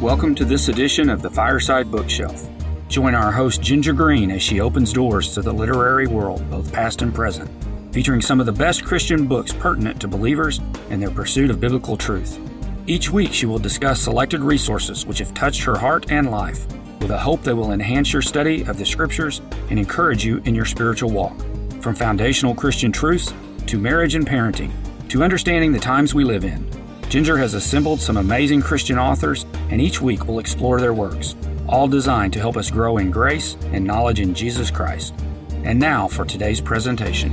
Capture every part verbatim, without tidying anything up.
Welcome to this edition of the Fireside Bookshelf. Join our host Ginger Green as she opens doors to the literary world, both past and present, featuring some of the best Christian books pertinent to believers and their pursuit of biblical truth. Each week she will discuss selected resources which have touched her heart and life, with a hope they will enhance your study of the Scriptures and encourage you in your spiritual walk. From foundational Christian truths to marriage and parenting, to understanding the times we live in, Ginger has assembled some amazing Christian authors, and each week we'll explore their works, all designed to help us grow in grace and knowledge in Jesus Christ. And now for today's presentation.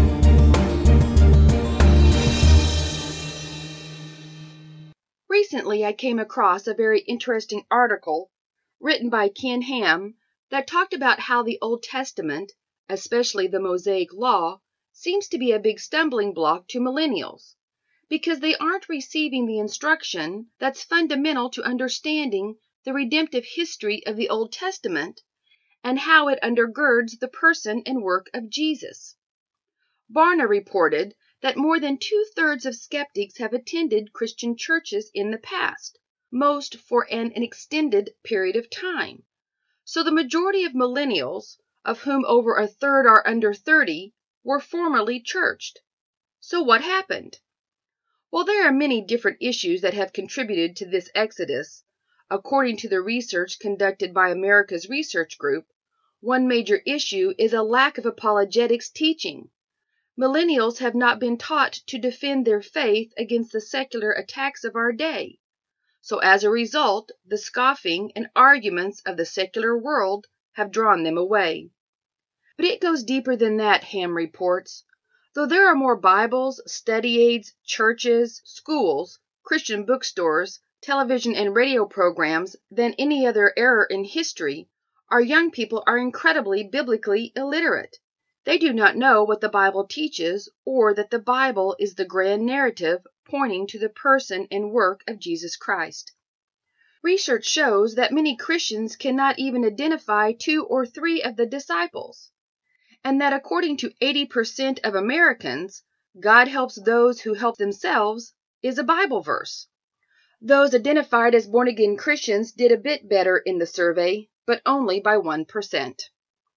Recently, I came across a very interesting article written by Ken Ham that talked about how the Old Testament, especially the Mosaic Law, seems to be a big stumbling block to millennials, because they aren't receiving the instruction that's fundamental to understanding the redemptive history of the Old Testament and how it undergirds the person and work of Jesus. Barna reported that more than two-thirds of skeptics have attended Christian churches in the past, most for an, an extended period of time. So the majority of millennials, of whom over a third are under thirty, were formerly churched. So what happened? Well, there are many different issues that have contributed to this exodus. According to the research conducted by America's Research Group, one major issue is a lack of apologetics teaching. Millennials have not been taught to defend their faith against the secular attacks of our day. So as a result, the scoffing and arguments of the secular world have drawn them away. But it goes deeper than that, Ham reports. Though there are more Bibles, study aids, churches, schools, Christian bookstores, television and radio programs than any other era in history, our young people are incredibly biblically illiterate. They do not know what the Bible teaches or that the Bible is the grand narrative pointing to the person and work of Jesus Christ. Research shows that many Christians cannot even identify two or three of the disciples, and that according to eighty percent of Americans, God helps those who help themselves is a Bible verse. Those identified as born-again Christians did a bit better in the survey, but only by one percent.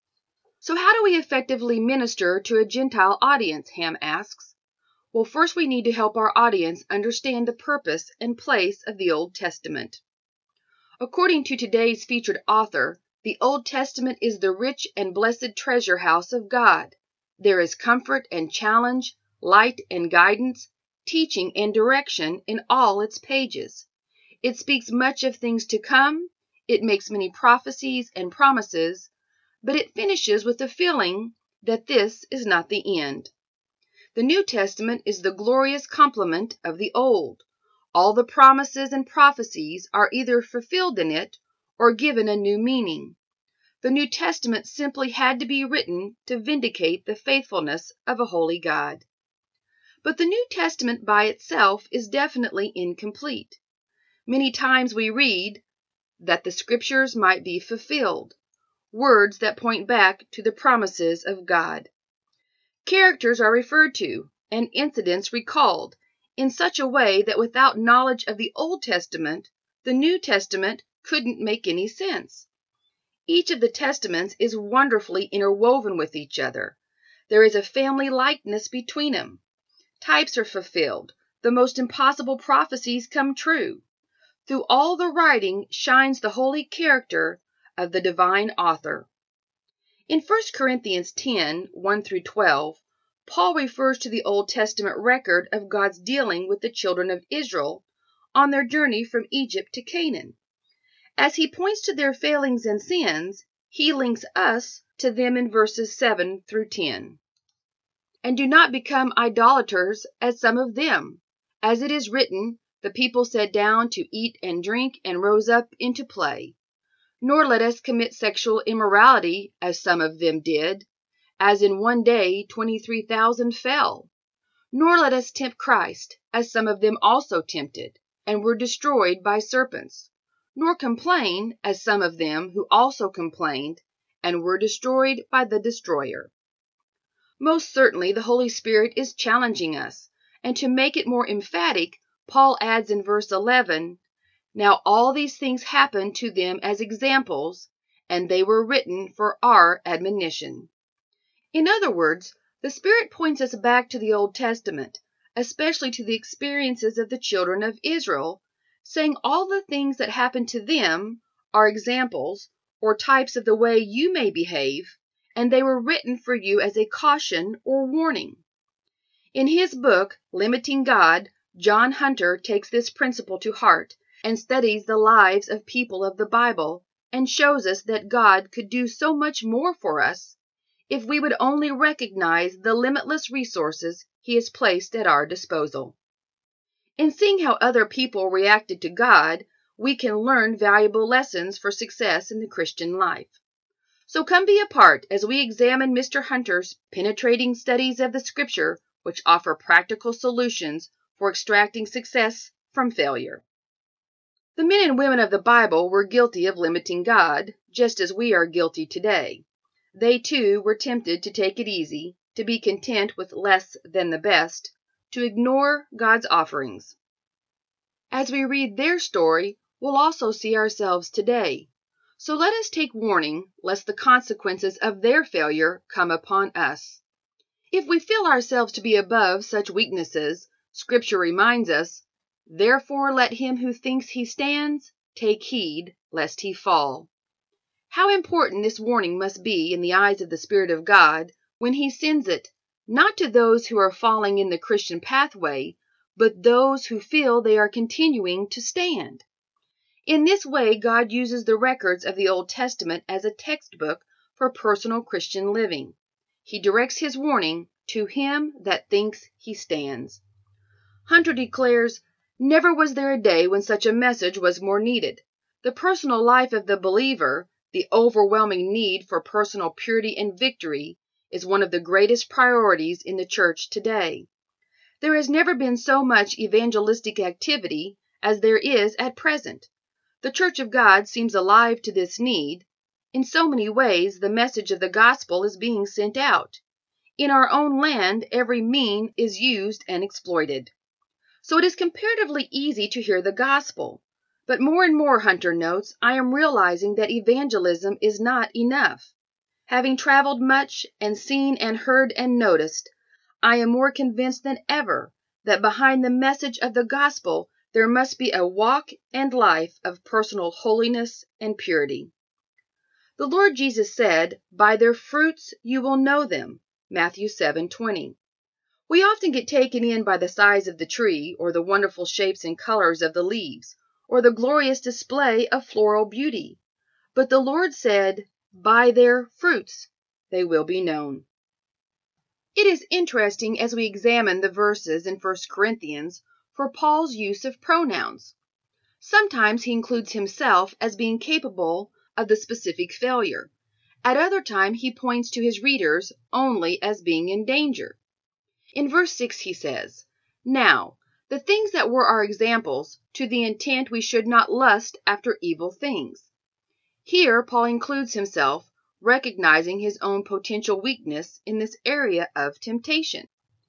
So how do we effectively minister to a Gentile audience, Ham asks? Well, first we need to help our audience understand the purpose and place of the Old Testament. According to today's featured author, the Old Testament is the rich and blessed treasure house of God. There is comfort and challenge, light and guidance, teaching and direction in all its pages. It speaks much of things to come, it makes many prophecies and promises, but it finishes with the feeling that this is not the end. The New Testament is the glorious complement of the Old. All the promises and prophecies are either fulfilled in it or given a new meaning. The New Testament simply had to be written to vindicate the faithfulness of a holy God. But the New Testament by itself is definitely incomplete. Many times we read that the Scriptures might be fulfilled, words that point back to the promises of God. Characters are referred to and incidents recalled in such a way that without knowledge of the Old Testament, the New Testament couldn't make any sense. Each of the testaments is wonderfully interwoven with each other. There is a family likeness between them. Types are fulfilled. The most impossible prophecies come true. Through all the writing shines the holy character of the divine author. In First Corinthians ten, one through twelve, Paul refers to the Old Testament record of God's dealing with the children of Israel on their journey from Egypt to Canaan. As he points to their failings and sins, he links us to them in verses seven through ten. And do not become idolaters as some of them. As it is written, the people sat down to eat and drink and rose up into play. Nor let us commit sexual immorality as some of them did, as in one day twenty-three thousand fell. Nor let us tempt Christ, as some of them also tempted, and were destroyed by serpents. Nor complain, as some of them who also complained, and were destroyed by the destroyer. Most certainly the Holy Spirit is challenging us, and to make it more emphatic, Paul adds in verse eleven, Now all these things happened to them as examples, and they were written for our admonition. In other words, the Spirit points us back to the Old Testament, especially to the experiences of the children of Israel, saying all the things that happened to them are examples or types of the way you may behave, and they were written for you as a caution or warning. In his book, Limiting God, John Hunter takes this principle to heart and studies the lives of people of the Bible and shows us that God could do so much more for us if we would only recognize the limitless resources he has placed at our disposal. In seeing how other people reacted to God, we can learn valuable lessons for success in the Christian life. So come be a part as we examine Mister Hunter's penetrating studies of the Scripture, which offer practical solutions for extracting success from failure. The men and women of the Bible were guilty of limiting God, just as we are guilty today. They too were tempted to take it easy, to be content with less than the best, to ignore God's offerings. As we read their story, we'll also see ourselves today. So let us take warning lest the consequences of their failure come upon us. If we feel ourselves to be above such weaknesses, Scripture reminds us, "Therefore let him who thinks he stands take heed lest he fall." How important this warning must be in the eyes of the Spirit of God when he sends it, not to those who are falling in the Christian pathway, but those who feel they are continuing to stand. In this way, God uses the records of the Old Testament as a textbook for personal Christian living. He directs his warning to him that thinks he stands. Hunter declares, "Never was there a day when such a message was more needed. The personal life of the believer, the overwhelming need for personal purity and victory, is one of the greatest priorities in the church today. There has never been so much evangelistic activity as there is at present. The Church of God seems alive to this need. In so many ways, the message of the gospel is being sent out. In our own land, every mean is used and exploited. So it is comparatively easy to hear the gospel. But more and more," Hunter notes, "I am realizing that evangelism is not enough. Having traveled much and seen and heard and noticed, I am more convinced than ever that behind the message of the gospel there must be a walk and life of personal holiness and purity." The Lord Jesus said, "By their fruits you will know them," Matthew seven twenty. We often get taken in by the size of the tree, or the wonderful shapes and colors of the leaves, or the glorious display of floral beauty. But the Lord said, "By their fruits they will be known." It is interesting as we examine the verses in First Corinthians for Paul's use of pronouns. Sometimes he includes himself as being capable of the specific failure. At other times he points to his readers only as being in danger. In verse six he says, "Now, the things that were our examples, to the intent we should not lust after evil things." Here Paul includes himself, recognizing his own potential weakness in this area of temptation.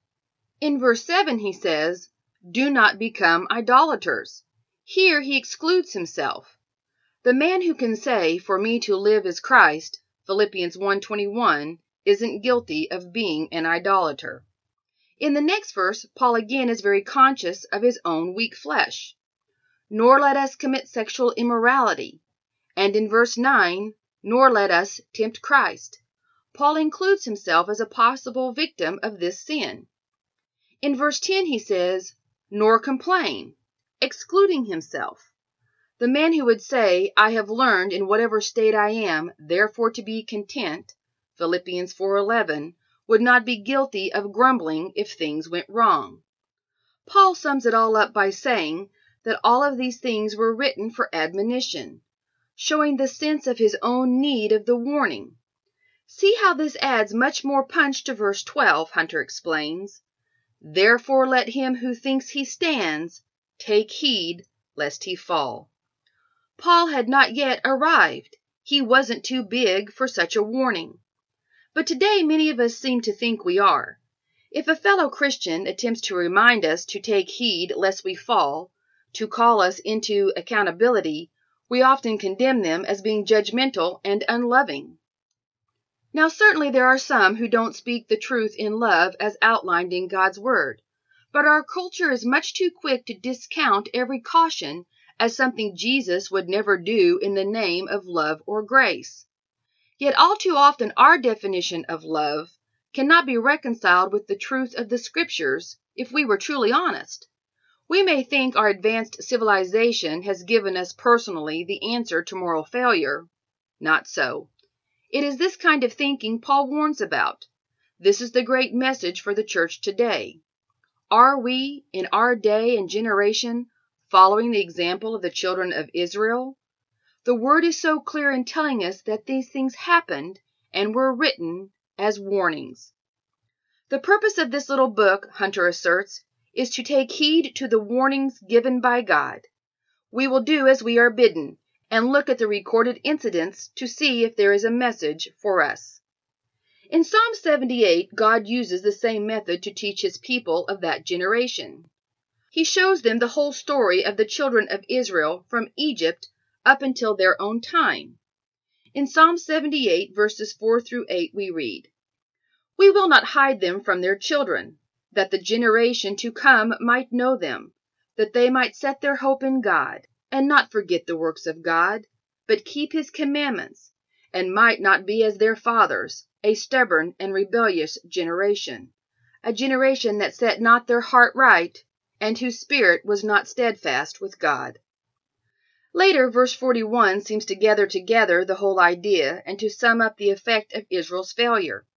In verse seven he says, "Do not become idolaters." Here he excludes himself. The man who can say, "For me to live is Christ," Philippians one twenty-one, isn't guilty of being an idolater. In the next verse, Paul again is very conscious of his own weak flesh. "Nor let us commit sexual immorality." And in verse nine, "Nor let us tempt Christ." Paul includes himself as a possible victim of this sin. In verse ten he says, "Nor complain," excluding himself. The man who would say, "I have learned in whatever state I am, therefore to be content," Philippians four eleven, would not be guilty of grumbling if things went wrong. Paul sums it all up by saying that all of these things were written for admonition, showing the sense of his own need of the warning. See how this adds much more punch to verse twelve, Hunter explains. "Therefore let him who thinks he stands take heed lest he fall." Paul had not yet arrived. He wasn't too big for such a warning. But today many of us seem to think we are. If a fellow Christian attempts to remind us to take heed lest we fall, to call us into accountability, we often condemn them as being judgmental and unloving. Now, certainly there are some who don't speak the truth in love as outlined in God's Word, but our culture is much too quick to discount every caution as something Jesus would never do in the name of love or grace. Yet all too often our definition of love cannot be reconciled with the truth of the Scriptures if we were truly honest. We may think our advanced civilization has given us personally the answer to moral failure. Not so. It is this kind of thinking Paul warns about. This is the great message for the church today. Are we, in our day and generation, following the example of the children of Israel? The Word is so clear in telling us that these things happened and were written as warnings. The purpose of this little book, Hunter asserts, is to take heed to the warnings given by God. We will do as we are bidden, and look at the recorded incidents to see if there is a message for us. In Psalm seventy-eight, God uses the same method to teach his people of that generation. He shows them the whole story of the children of Israel from Egypt up until their own time. In Psalm seventy-eight, verses four through eight, we read, "We will not hide them from their children, that the generation to come might know them, that they might set their hope in God, and not forget the works of God, but keep his commandments, and might not be as their fathers, a stubborn and rebellious generation, a generation that set not their heart right, and whose spirit was not steadfast with God." Later, verse forty-one seems to gather together the whole idea and to sum up the effect of Israel's failure.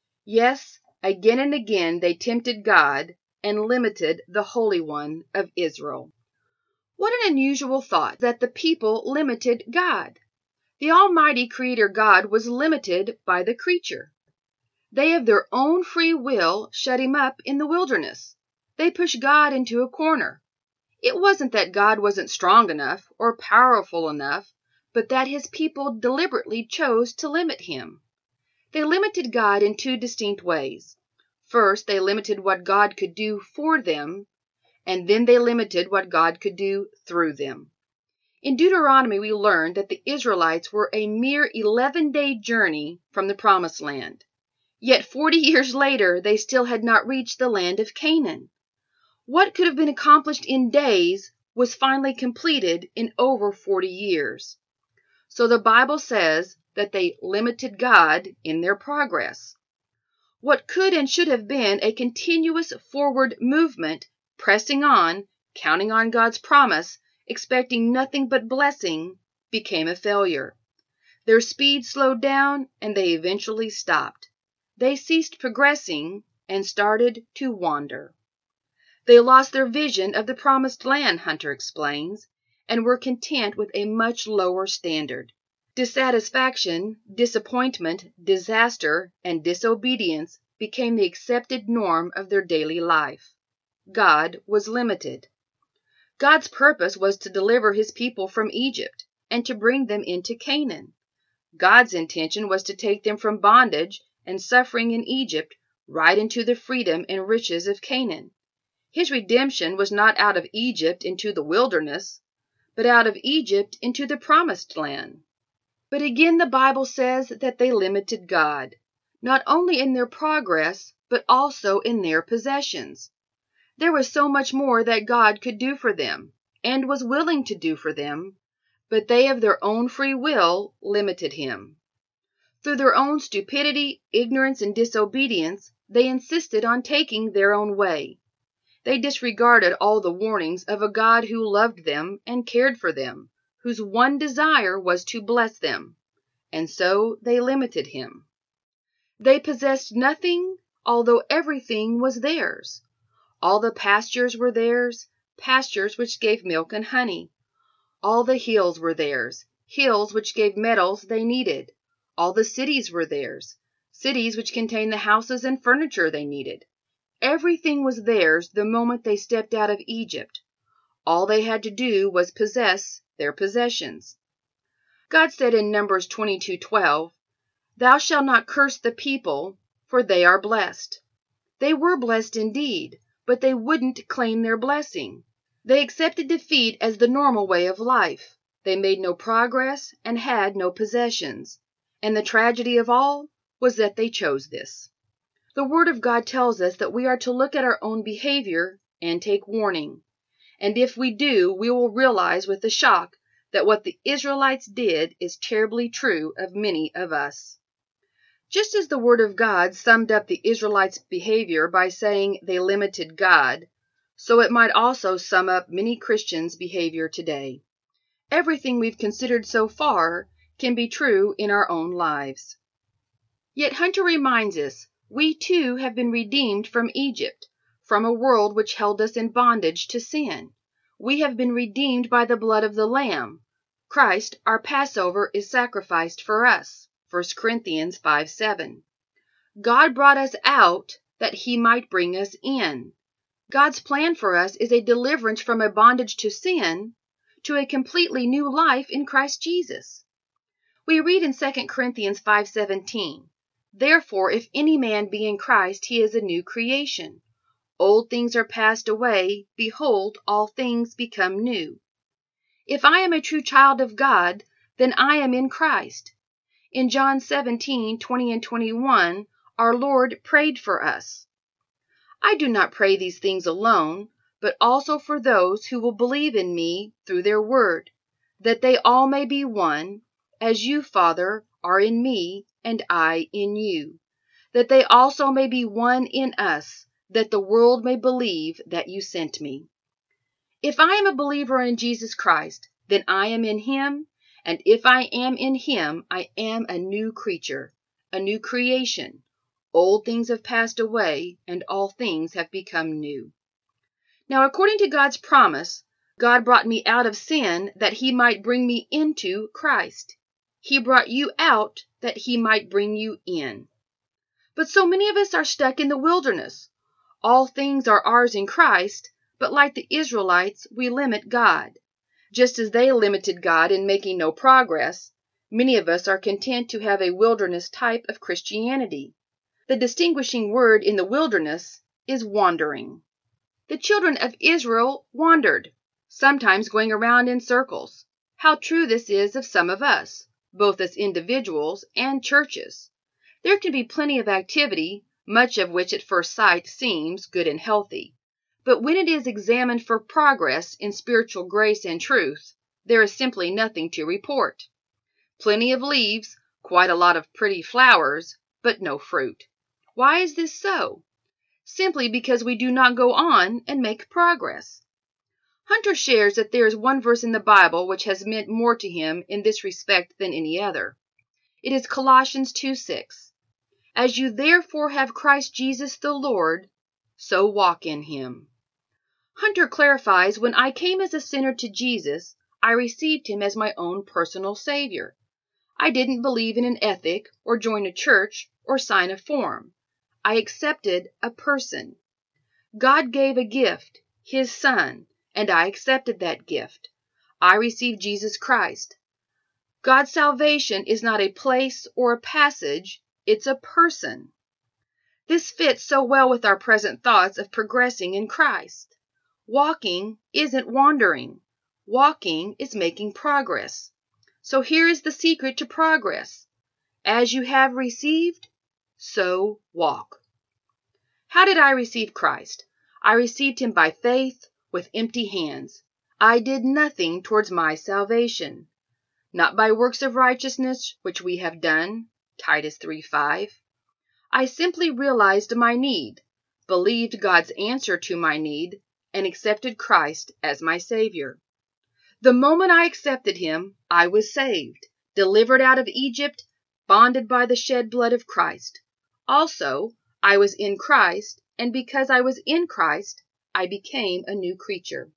Yes, again and again they tempted God and limited the Holy One of Israel. What an unusual thought that the people limited God. The Almighty Creator God was limited by the creature. They of their own free will shut him up in the wilderness. They pushed God into a corner. It wasn't that God wasn't strong enough or powerful enough, but that his people deliberately chose to limit him. They limited God in two distinct ways. First, they limited what God could do for them, and then they limited what God could do through them. In Deuteronomy, we learned that the Israelites were a mere eleven-day journey from the Promised Land. Yet forty years later, they still had not reached the land of Canaan. What could have been accomplished in days was finally completed in over forty years. So the Bible says that they limited God in their progress. What could and should have been a continuous forward movement, pressing on, counting on God's promise, expecting nothing but blessing, became a failure. Their speed slowed down and they eventually stopped. They ceased progressing and started to wander. They lost their vision of the promised land, Hunter explains, and were content with a much lower standard. Dissatisfaction, disappointment, disaster, and disobedience became the accepted norm of their daily life. God was limited. God's purpose was to deliver his people from Egypt and to bring them into Canaan. God's intention was to take them from bondage and suffering in Egypt right into the freedom and riches of Canaan. His redemption was not out of Egypt into the wilderness, but out of Egypt into the promised land. But again, the Bible says that they limited God, not only in their progress, but also in their possessions. There was so much more that God could do for them, and was willing to do for them, but they of their own free will limited him. Through their own stupidity, ignorance, and disobedience, they insisted on taking their own way. They disregarded all the warnings of a God who loved them and cared for them, whose one desire was to bless them, and so they limited him. They possessed nothing, although everything was theirs. All the pastures were theirs, pastures which gave milk and honey. All the hills were theirs, hills which gave metals they needed. All the cities were theirs, cities which contained the houses and furniture they needed. Everything was theirs the moment they stepped out of Egypt. All they had to do was possess their possessions. God said in Numbers twenty-two twelve, "Thou shalt not curse the people, for they are blessed." They were blessed indeed, but they wouldn't claim their blessing. They accepted defeat as the normal way of life. They made no progress and had no possessions. And the tragedy of all was that they chose this. The Word of God tells us that we are to look at our own behavior and take warning. And if we do, we will realize with a shock that what the Israelites did is terribly true of many of us. Just as the Word of God summed up the Israelites' behavior by saying they limited God, so it might also sum up many Christians' behavior today. Everything we've considered so far can be true in our own lives. Yet Hunter reminds us, we too have been redeemed from Egypt, from a world which held us in bondage to sin. We have been redeemed by the blood of the Lamb. Christ, our Passover, is sacrificed for us. First Corinthians five seven. God brought us out that he might bring us in. God's plan for us is a deliverance from a bondage to sin to a completely new life in Christ Jesus. We read in Second Corinthians five seventeen, Therefore, if any man be in Christ, he is a new creation. Old things are passed away. Behold, all things become new. If I am a true child of God, then I am in Christ. In John seventeen twenty and twenty-one, our Lord prayed for us. I do not pray these things alone, but also for those who will believe in me through their word, that they all may be one, as you, Father, are in me, and I in you, that they also may be one in us, that the world may believe that you sent me. If I am a believer in Jesus Christ, then I am in him, and if I am in him, I am a new creature, a new creation. Old things have passed away, and all things have become new. Now, according to God's promise, God brought me out of sin that he might bring me into Christ. He brought you out that he might bring you in. But so many of us are stuck in the wilderness. All things are ours in Christ, but like the Israelites, we limit God. Just as they limited God in making no progress, many of us are content to have a wilderness type of Christianity. The distinguishing word in the wilderness is wandering. The children of Israel wandered, sometimes going around in circles. How true this is of some of us, both as individuals and churches. There can be plenty of activity, much of which at first sight seems good and healthy. But when it is examined for progress in spiritual grace and truth, there is simply nothing to report. Plenty of leaves, quite a lot of pretty flowers, but no fruit. Why is this so? Simply because we do not go on and make progress. Hunter shares that there is one verse in the Bible which has meant more to him in this respect than any other. It is Colossians two six. As you therefore have Christ Jesus the Lord, so walk in him. Hunter clarifies, when I came as a sinner to Jesus, I received him as my own personal Savior. I didn't believe in an ethic or join a church or sign a form. I accepted a person. God gave a gift, his Son, and I accepted that gift. I received Jesus Christ. God's salvation is not a place or a passage, it's a person. This fits so well with our present thoughts of progressing in Christ. Walking isn't wandering. Walking is making progress. So here is the secret to progress. As you have received, so walk. How did I receive Christ? I received him by faith with empty hands. I did nothing towards my salvation. Not by works of righteousness which we have done, Titus three five. I simply realized my need, believed God's answer to my need, and accepted Christ as my Savior. The moment I accepted him, I was saved, delivered out of Egypt, bonded by the shed blood of Christ. Also, I was in Christ, and because I was in Christ, I became a new creature.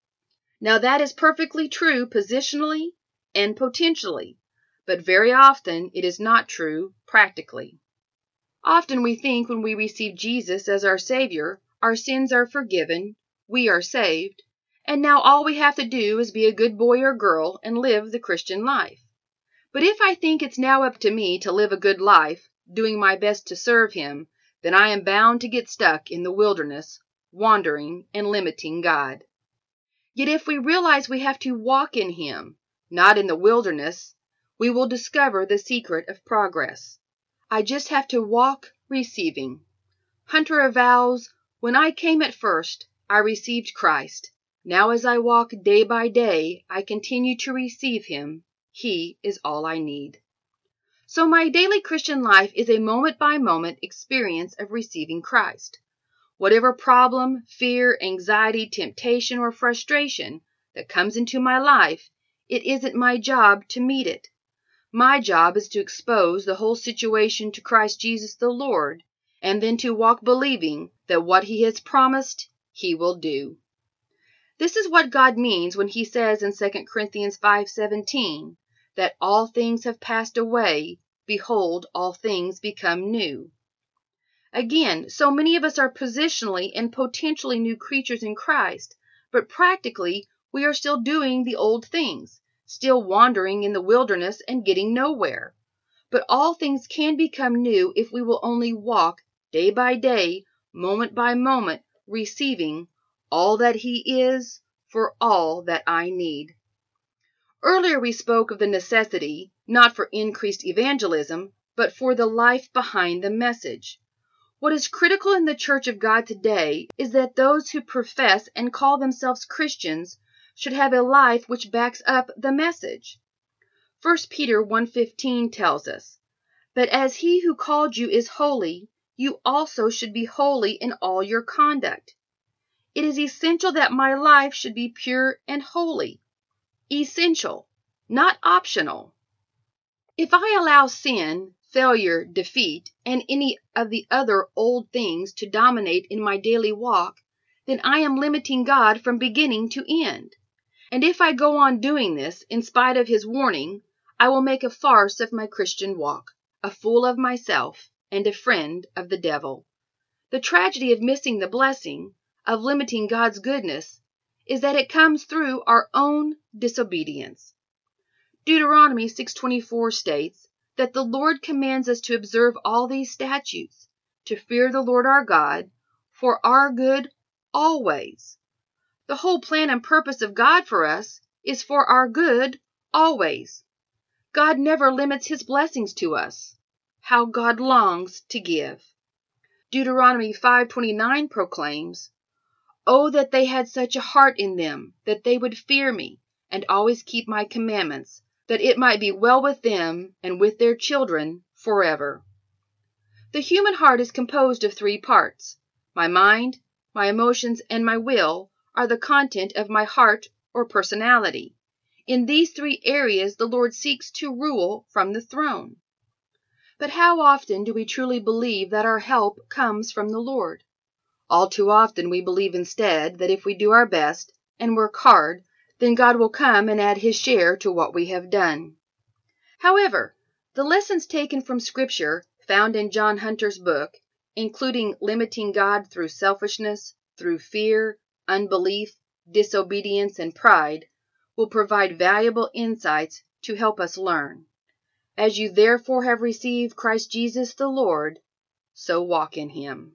Now that is perfectly true positionally and potentially, but very often it is not true practically. Often we think when we receive Jesus as our Savior, our sins are forgiven, we are saved, and now all we have to do is be a good boy or girl and live the Christian life. But if I think it's now up to me to live a good life, doing my best to serve him, then I am bound to get stuck in the wilderness, wandering and limiting God. Yet if we realize we have to walk in Him, not in the wilderness, we will discover the secret of progress. I just have to walk receiving. Hunter avows, "When I came at first, I received Christ. Now as I walk day by day, I continue to receive Him. He is all I need." So my daily Christian life is a moment-by-moment experience of receiving Christ. Whatever problem, fear, anxiety, temptation, or frustration that comes into my life, it isn't my job to meet it. My job is to expose the whole situation to Christ Jesus the Lord, and then to walk believing that what He has promised, He will do. This is what God means when He says in Second Corinthians five seventeen, that all things have passed away, behold, all things become new. Again, so many of us are positionally and potentially new creatures in Christ, but practically we are still doing the old things, still wandering in the wilderness and getting nowhere. But all things can become new if we will only walk day by day, moment by moment, receiving all that He is for all that I need. Earlier we spoke of the necessity, not for increased evangelism, but for the life behind the message. What is critical in the Church of God today is that those who profess and call themselves Christians should have a life which backs up the message. First Peter one fifteen tells us, "But as He who called you is holy, you also should be holy in all your conduct." It is essential that my life should be pure and holy. Essential, not optional. If I allow sin, failure, defeat, and any of the other old things to dominate in my daily walk, then I am limiting God from beginning to end. And if I go on doing this, in spite of His warning, I will make a farce of my Christian walk, a fool of myself, and a friend of the devil. The tragedy of missing the blessing, of limiting God's goodness, is that it comes through our own disobedience. Deuteronomy six twenty-four states that the Lord commands us to observe all these statutes, to fear the Lord our God, for our good always. The whole plan and purpose of God for us is for our good always. God never limits His blessings to us. How God longs to give. Deuteronomy five twenty-nine proclaims, "Oh, that they had such a heart in them, that they would fear me, and always keep my commandments, that it might be well with them and with their children forever." The human heart is composed of three parts. My mind, my emotions, and my will are the content of my heart or personality. In these three areas, the Lord seeks to rule from the throne. But how often do we truly believe that our help comes from the Lord? All too often we believe instead that if we do our best and work hard, then God will come and add His share to what we have done. However, the lessons taken from Scripture found in John Hunter's book, including limiting God through selfishness, through fear, unbelief, disobedience, and pride, will provide valuable insights to help us learn. As you therefore have received Christ Jesus the Lord, so walk in Him.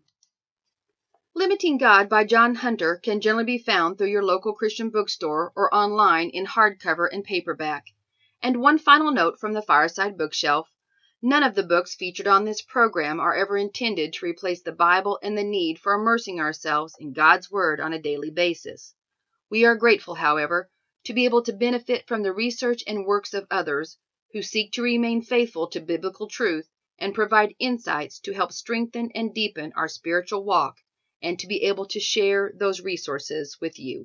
Limiting God by John Hunter can generally be found through your local Christian bookstore or online in hardcover and paperback. And one final note from the Fireside Bookshelf: none of the books featured on this program are ever intended to replace the Bible and the need for immersing ourselves in God's Word on a daily basis. We are grateful, however, to be able to benefit from the research and works of others who seek to remain faithful to biblical truth and provide insights to help strengthen and deepen our spiritual walk, and to be able to share those resources with you.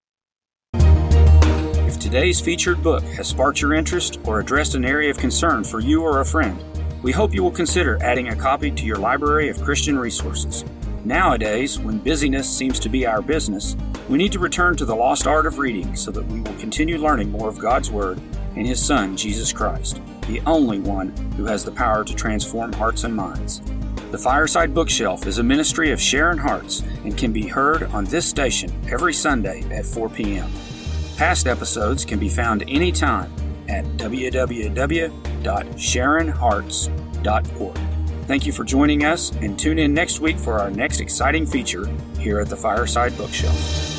If today's featured book has sparked your interest or addressed an area of concern for you or a friend, we hope you will consider adding a copy to your library of Christian resources. Nowadays, when busyness seems to be our business, we need to return to the lost art of reading so that we will continue learning more of God's Word and His Son, Jesus Christ, the only one who has the power to transform hearts and minds. The Fireside Bookshelf is a ministry of Sharon Hearts and can be heard on this station every Sunday at four p.m. Past episodes can be found anytime at w w w dot sharon hearts dot org. Thank you for joining us, and tune in next week for our next exciting feature here at the Fireside Bookshelf.